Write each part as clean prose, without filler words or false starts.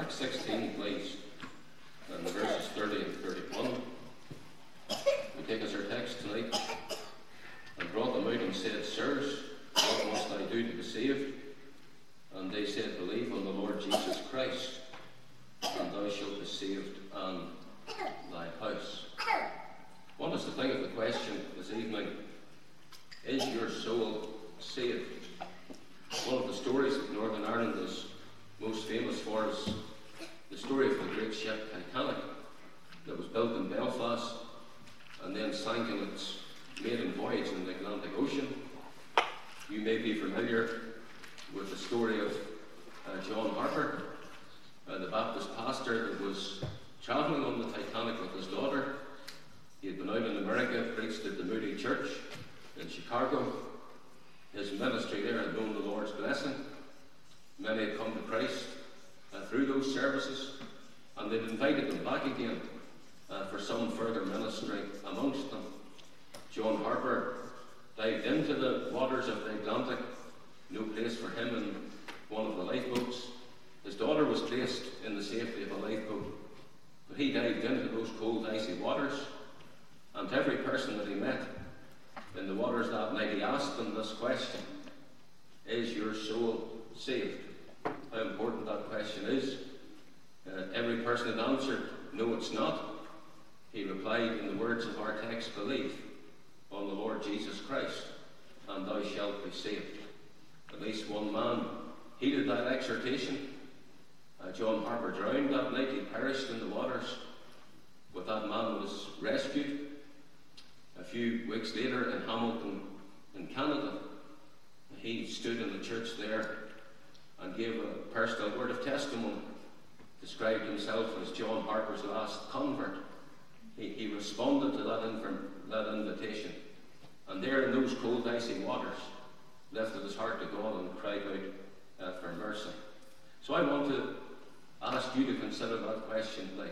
Acts 16, please, and verses 30 and 31. We take as our text tonight. And brought them out and said, Sirs, what must I do to be saved? And they said, Believe on the Lord Jesus Christ, and thou shalt be saved and thy house. I want us to think of the question this evening: is your soul saved? One of the stories that Northern Ireland is most famous for is the story of the great ship Titanic that was built in Belfast and then sank in its maiden voyage in the Atlantic Ocean. You may be familiar with the story of John Harper, the Baptist pastor that was travelling on the Titanic with his daughter. He had been out in America, preached at the Moody Church in Chicago. His ministry there had known the Lord's blessing. Many had come to Christ through those services, and they'd invited them back again for some further ministry amongst them. John Harper dived into the waters of the Atlantic, no place for him in one of the lifeboats. His daughter was placed in the safety of a lifeboat, but he dived into those cold, icy waters, and to every person that he met in the waters that night, he asked them this question: is your soul saved? How important that question is. Every person had answered, no, it's not. He replied in the words of our text, Believe on the Lord Jesus Christ, and thou shalt be saved. At least one man heeded that exhortation. John Harper drowned that night. He perished in the waters, but that man was rescued. A few weeks later in Hamilton, in Canada, he stood in the church there and gave a personal word of testimony, described himself as John Harper's last convert. He responded to that invitation, and there in those cold, icy waters, lifted his heart to God and cried out for mercy. So I want to ask you to consider that question tonight: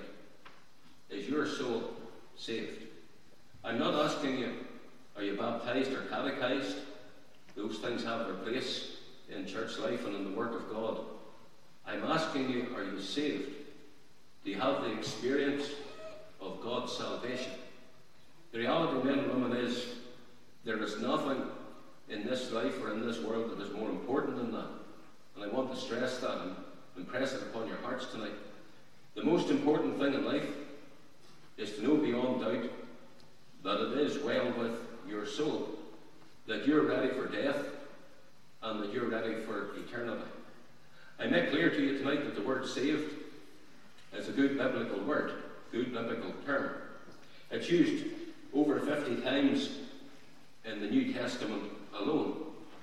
is your soul saved? I'm not asking you, are you baptized or catechized? Those things have their place in church life and in the work of God. I'm asking you, are you saved? Do you have the experience of God's salvation? The reality, men and women, is there is nothing in this life or in this world that is more important than that. And I want to stress that and impress it upon your hearts tonight. The most important thing in life is to know beyond doubt that it is well with your soul, that you're ready for death and that you're ready for eternity. I make clear to you tonight that the word saved is a good biblical word, good biblical term. It's used over 50 times in the New Testament alone.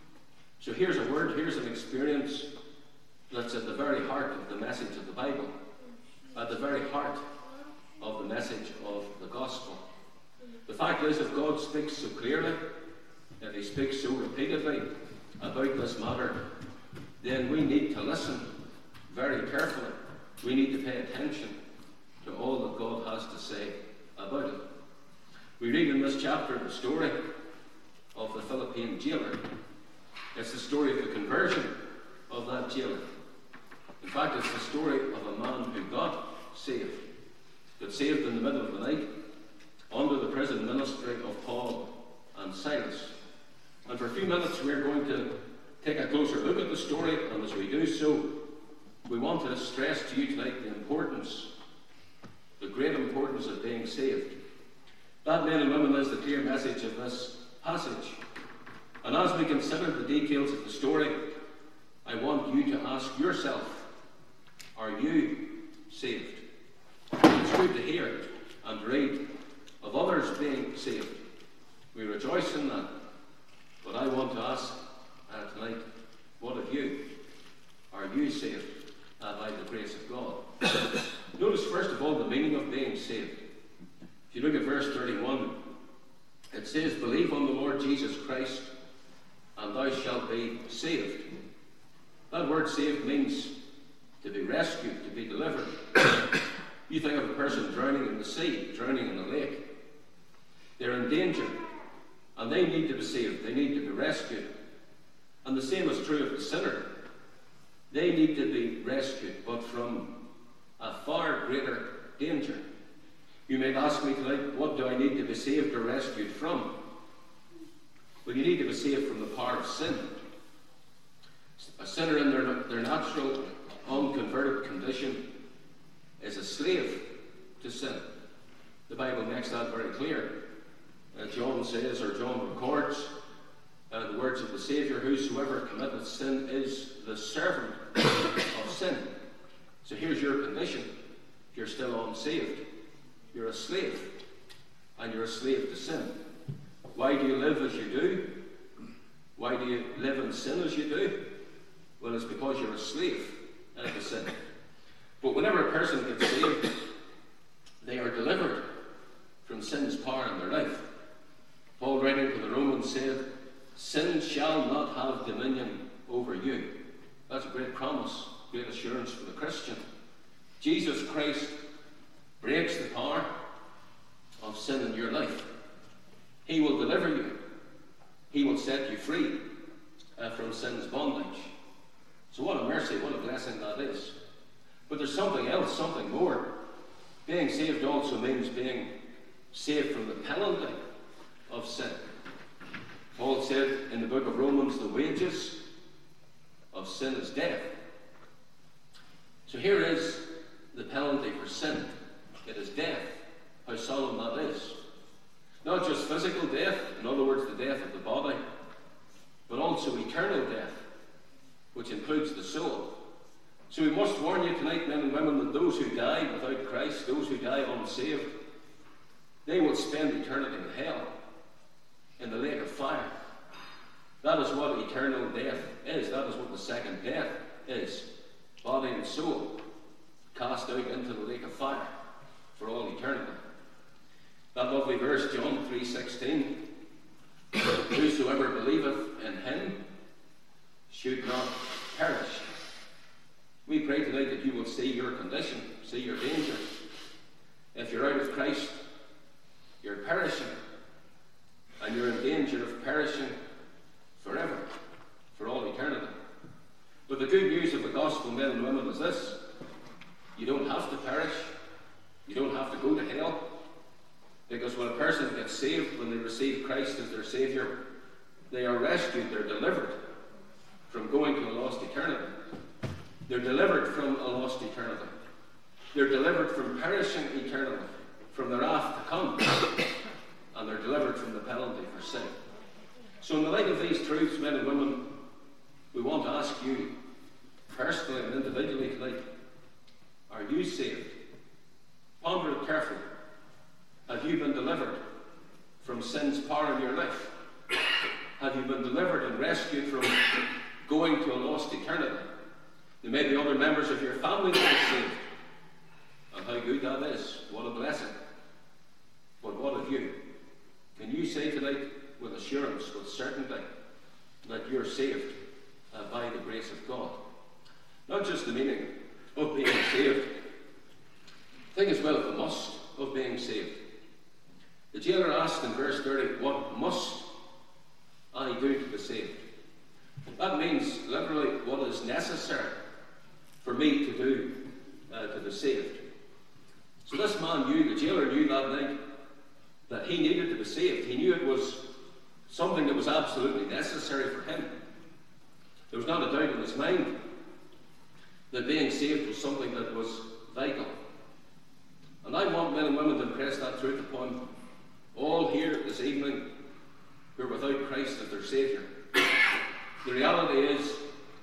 So here's a word, here's an experience that's at the very heart of the message of the Bible, at the very heart of the message of the gospel. The fact is, if God speaks so clearly, if he speaks so repeatedly about this matter, then we need to listen very carefully. We need to pay attention to all that God has to say about it. We read in this chapter the story of the Philippine jailer. It's the story of the conversion of that jailer. In fact, it's the story of a man who got saved in the middle of the night under the prison ministry of Paul and Silas. And for a few minutes we're going to take a closer look at the story, and as we do so, we want to stress to you tonight the great importance of being saved. That, men and women, is the clear message of this passage. And as we consider the details of the story, I want you to ask yourself, are you saved? It's good to hear and read of others being saved. We rejoice in that. But I want to ask tonight, what of you? Are you saved by the grace of God? Notice first of all the meaning of being saved. If you look at verse 31, it says, Believe on the Lord Jesus Christ, and thou shalt be saved. That word saved means to be rescued, to be delivered. You think of a person drowning in the sea, drowning in the lake. They're in danger, and they need to be saved. They need to be rescued. And the same is true of the sinner. They need to be rescued, but from a far greater danger. You may ask me tonight, what do I need to be saved or rescued from? Well, you need to be saved from the power of sin. A sinner in their natural, unconverted condition is a slave to sin. The Bible makes that very clear. John says, or John records, the words of the Saviour, whosoever committeth sin is the servant of sin. So here's your condition. If you're still unsaved, you're a slave, and you're a slave to sin. Why do you live as you do? Why do you live in sin as you do? Well, it's because you're a slave to sin. But whenever a person gets saved, they are delivered from sin's power in their life. Paul, writing to the Romans, said, sin shall not have dominion over you. That's a great promise, great assurance for the Christian. Jesus Christ breaks the power of sin in your life. He will deliver you. He will set you free from sin's bondage. So what a mercy, what a blessing that is. But there's something else, something more. Being saved also means being saved from the penalty of sin. Paul said in the book of Romans, the wages of sin is death. So here is the penalty for sin. It is death. How solemn that is. Not just physical death, in other words, the death of the body, but also eternal death, which includes the soul. So we must warn you tonight, men and women, that those who die without Christ, those who die unsaved, they will spend eternity in hell, in the lake of fire. That is what eternal death is. That is what the second death is. Body and soul cast out into the lake of fire for all eternity. That lovely verse, John 3:16, whosoever believeth in him should not perish. We pray tonight that you will see your condition, see your danger. If you're out of Christ, you're perishing, and you're in danger of perishing forever, for all eternity. But the good news of the gospel, men and women, is this: you don't have to perish, you don't have to go to hell, because when a person gets saved, when they receive Christ as their Saviour, they are rescued, they're delivered from going to a lost eternity. They're delivered from a lost eternity. They're delivered from perishing eternally, from the wrath to come, and they're delivered from the penalty for sin. So in the light of these truths, men and women, we want to ask you, personally and individually tonight, are you saved? Ponder it carefully. Have you been delivered from sin's power in your life? Have you been delivered and rescued from going to a lost eternity? There may be other members of your family that are saved. And how good that is. What a blessing. But what of you? Can you say tonight with assurance, with certainty, that you're saved by the grace of God? Not just the meaning of being saved. Think as well of the must of being saved. The jailer asked in verse 30, what must I do to be saved? That means literally what is necessary for me to do to be saved. So this man knew, the jailer knew that night, that he needed to be saved. He knew it was something that was absolutely necessary for him. There was not a doubt in his mind that being saved was something that was vital. And I want men and women to impress that truth upon all here this evening who are without Christ as their Saviour. The reality is,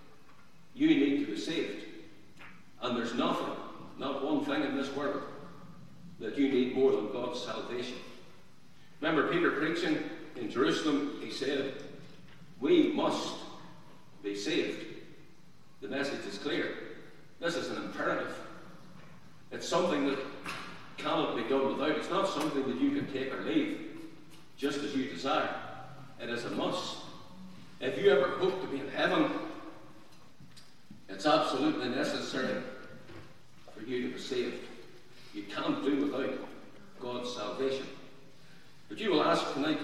you need to be saved. And there's nothing, not one thing in this world, that you need more than God's salvation. Remember Peter preaching in Jerusalem, he said, we must be saved. The message is clear. This is an imperative. It's something that cannot be done without. It's not something that you can take or leave, just as you desire. It is a must. If you ever hope to be in heaven, it's absolutely necessary for you to be saved. You can't do without God's salvation. But you will ask tonight,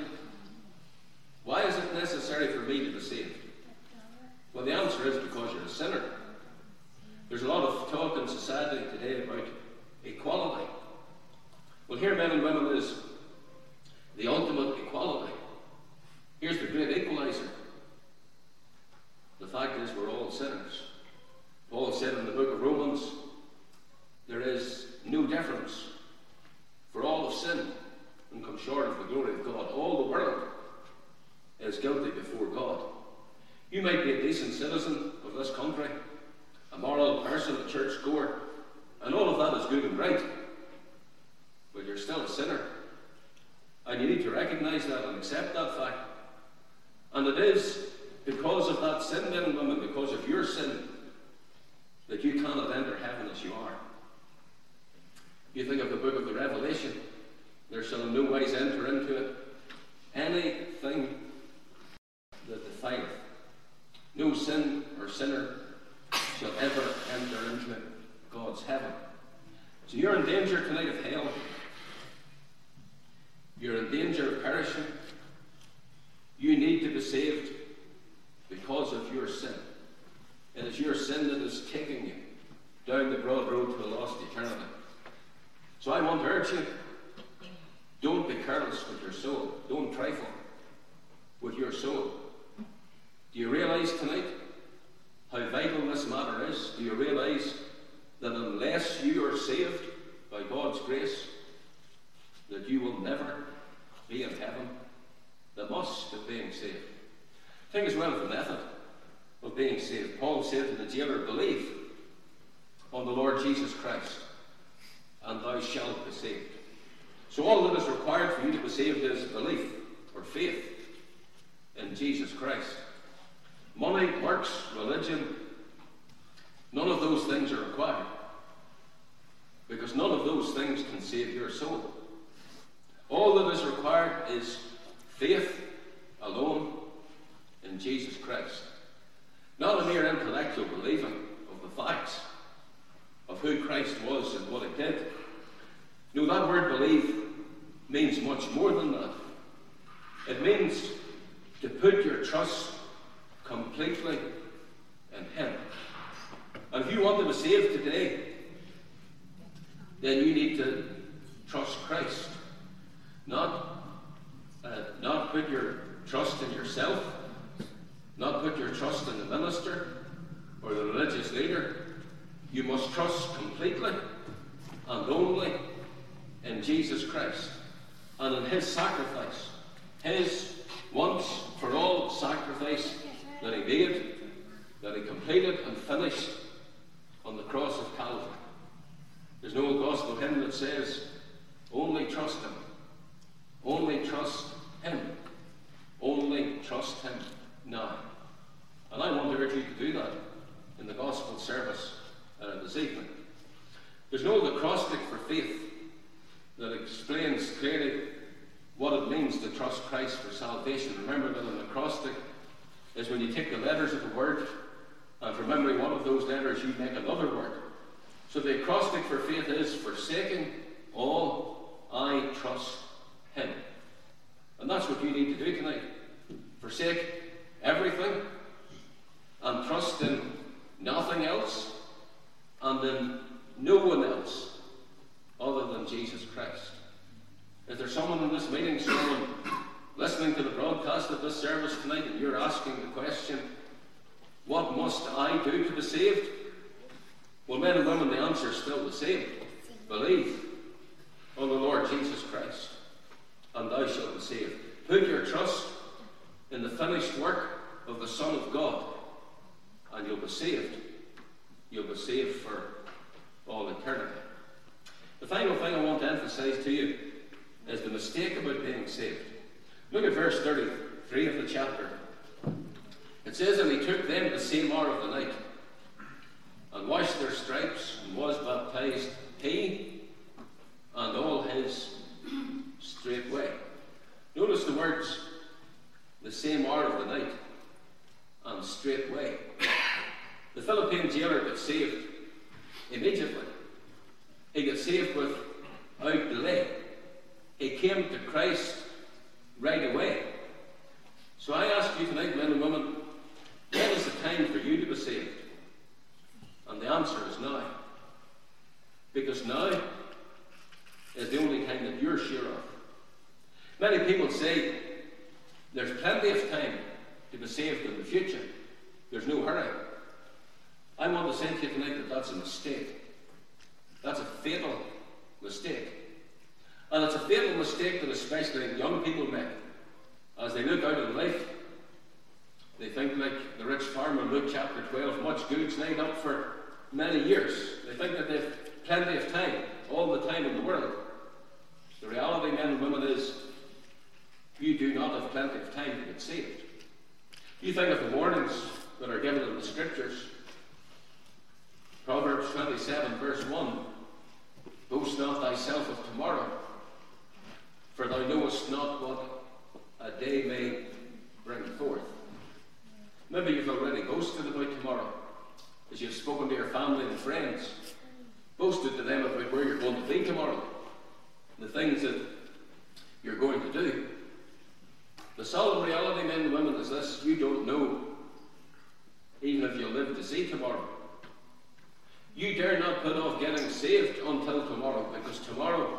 why is it necessary for me to be saved? Well, the answer is because you're a sinner. There's a lot of talk in society today about equality. Well, here, men and women, is the ultimate equality. Here's the great equalizer. The fact is, we're all sinners. Paul said in the book of Romans, there is no difference, for all have sinned and come short of the glory of God. All the world is guilty before God. You might be a decent citizen of this country, a moral person, a church goer, and all of that is good and right, but you're still a sinner. And you need to recognize that and accept that fact. And it is because of that sin, men and women, because of your sin, that you cannot enter heaven as you are. You think of the book of the Revelation, there shall in no wise enter into it anything that defileth. No sin or sinner shall ever enter into God's heaven. So you're in danger tonight of hell. You're in danger of perishing. You need to be saved because of your sin. It is your sin that is taking you down the broad road to a lost eternity. So I want to urge you, don't be careless with your soul. Don't trifle with your soul. Do you realize tonight how vital this matter is? Do you realize that unless you are saved by God's grace, that you will never be in heaven? The must of being saved. Think as well of the method of being saved. Paul said to the jailer, believe on the Lord Jesus Christ, and thou shalt be saved. So all that is required for you to be saved is belief or faith in Jesus Christ. Money, works, religion, none of those things are required, because none of those things can save your soul. All that is required is faith alone in Jesus Christ. Not a mere intellectual believing of the facts of who Christ was and what he did. No, that word believe means much more than that. It means to put your trust completely in him. And if you want to be saved today, then you need to trust Christ. Not put your trust in yourself, not put your trust in the minister or the religious leader. You must trust completely and only in Jesus Christ and in his sacrifice, his once for all sacrifice that he made, that he completed and finished on the cross of Calvary. There's no gospel hymn that says, only trust him, only trust him, only trust him now. And I want to urge you to do that in the gospel service this evening. There's no acrostic for faith that explains clearly what it means to trust Christ for salvation. Remember that an acrostic is when you take the letters of the word, and from memory one of those letters you make another word. So the acrostic for faith is, forsaking all, I trust him. And that's what you need to do tonight. Forsake everything and trust in nothing else and in no one else other than Jesus Christ. Is there someone in this meeting, someone listening to the broadcast of this service tonight, and you're asking the question, what must I do to be saved? Well, men and women, the answer is still the same. Believe on the Lord Jesus Christ, and thou shalt be saved. Put your trust in the finished work of the Son of God, and you'll be saved. You'll be saved for all eternity. The final thing I want to emphasize to you is the mistake about being saved. Look at verse 33 of the chapter. It says, and he took them the same hour of the night, and washed their stripes, and was baptized, he and all his straightway. Notice the words, the same hour of the night, and straightway. The Philippine jailer got saved immediately. He got saved without delay. He came to Christ right away. So I ask you tonight, men and women, when is the time for you to be saved? And the answer is now. Many people say there's plenty of time to be saved in the future. There's no hurry. I want to say to you tonight that that's a mistake. That's a fatal mistake. And it's a fatal mistake that especially young people make. As they look out in life, they think like the rich farmer in Luke chapter 12, much good's laid up for many years. They think that they've plenty of time, all the time in the world. The reality, men and women, is you do not have plenty of time to get saved. You think of the warnings that are given in the Scriptures. Proverbs 27 verse 1, boast not thyself of tomorrow, for thou knowest not what a day may bring forth. Maybe you've already boasted about tomorrow as you've spoken to your family and friends, boasted to them about where you're going to be tomorrow, the things that you're going to do. The solemn reality, men and women, is this: you don't know even if you live to see tomorrow. You dare not put off getting saved until tomorrow, because tomorrow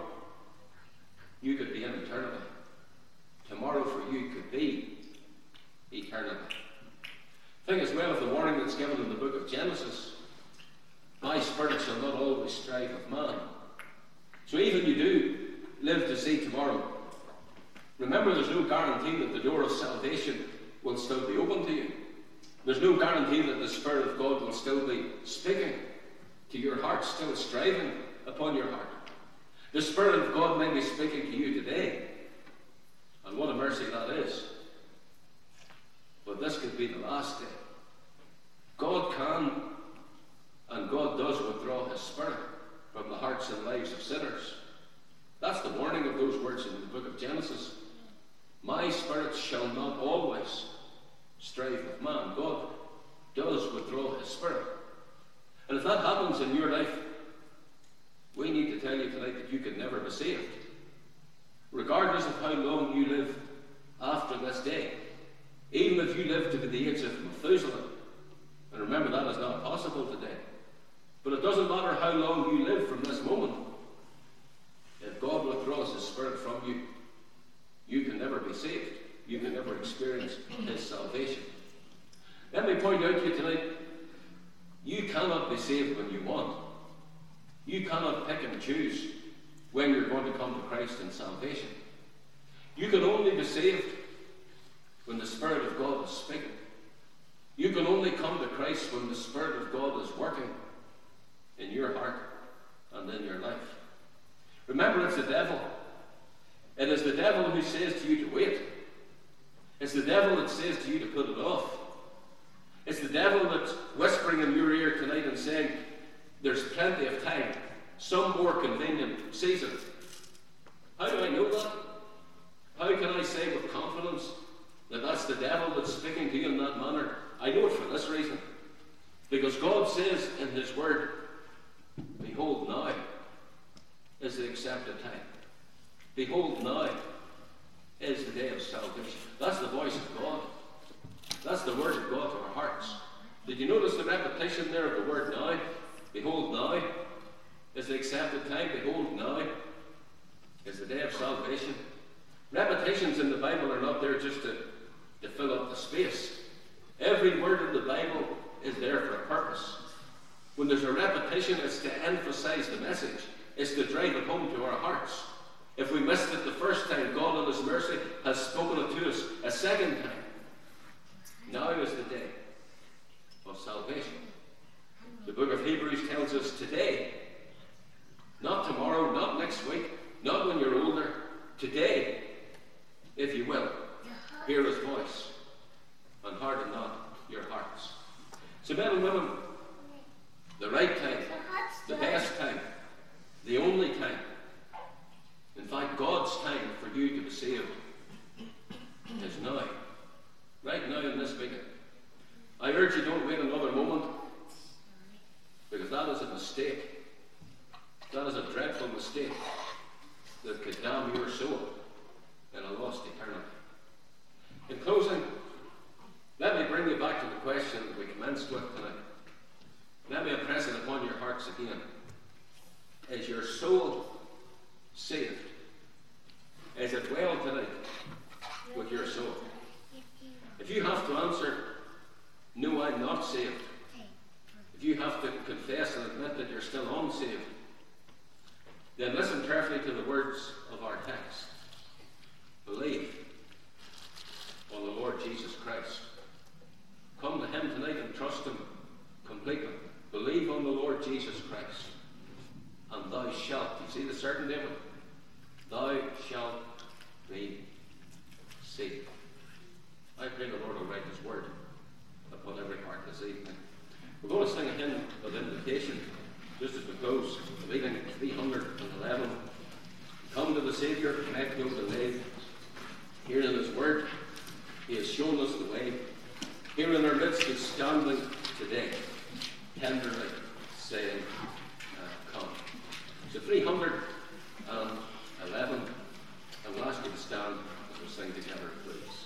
you could be in eternity. Tomorrow for you could be eternity. Think as well of the warning that's given in the book of Genesis. My spirit shall not always strive with man. So even you do live to see tomorrow, remember there's no guarantee that the door of salvation will still be open to you. There's no guarantee that the Spirit of God will still be speaking to your heart, still striving upon your heart. The Spirit of God may be speaking to you today, and what a mercy that is. But this could be the last day. God can and God does withdraw His Spirit from the hearts and lives of sinners. That's the warning of those words in the book of Genesis. My spirit shall not always strive with man. God does withdraw His Spirit. And if that happens in your life, we need to tell you tonight that you can never be saved, regardless of how long you live after this day. Even if you live to the age of Methuselah, and remember that is not possible today, but it doesn't matter how long you live from this moment. If God withdraws His Spirit from you, you can never be saved. You can never experience His salvation. Let me point out to you tonight, you cannot be saved when you want. You cannot pick and choose when you're going to come to Christ in salvation. You can only be saved when the Spirit of God is speaking. You can only come to Christ when the Spirit of God is working in your heart and in your life. Remember, it's the devil. It is the devil who says to you to wait. It's the devil that says to you to put it off. It's the devil that's whispering in your ear tonight and saying, there's plenty of time, some more convenient season. How do I know that? How can I say with confidence that that's the devil that's speaking to you in that manner? I know it for this reason. Because God says in His Word, behold, now is the accepted time. Behold, now is the day of salvation. That's the voice of God. That's the word of God to our hearts. Did you notice the repetition there of the word now? Behold, now is the accepted time. Behold, now is the day of salvation. Repetitions in the Bible are not there just to fill up the space. Every word in the Bible is there for a purpose. When there's a repetition, it's to emphasize the message. It's to drive it home to our hearts. If we missed it the first time, God in His mercy has spoken it to us a second time. Now is the day of salvation. The book of Hebrews tells us today, not tomorrow, not next week, not when you're older, today, if you will, hear His voice and harden not your hearts. So men and women, the right time, the best time, the only time, in fact, God's time for you to be saved is now. Right now in this meeting. I urge you, don't wait another moment, because that is a mistake. That is a dreadful mistake that could damn your soul in a lost eternity. In closing, let me bring you back to the question that we commenced with tonight. Let me impress it upon your hearts again. Is your soul saved? Is it well tonight with your soul? If you have to answer, no, I'm not saved. If you have to confess and admit that you're still unsaved, then listen carefully to the words of our text. Believe on the Lord Jesus Christ. Come to him tonight and trust him completely. Believe on the Lord Jesus Christ, and thou shalt, you see the certainty of it? Thou shalt be saved. I pray the Lord will write his word upon every heart this evening. We're going to sing a hymn of invitation just as we close the meeting, 311. Come to the Saviour, make no delay. Here in his word, he has shown us the way. Here in our midst is standing today, tenderly saying, come. So 311, and we'll ask you to stand as we sing together, please.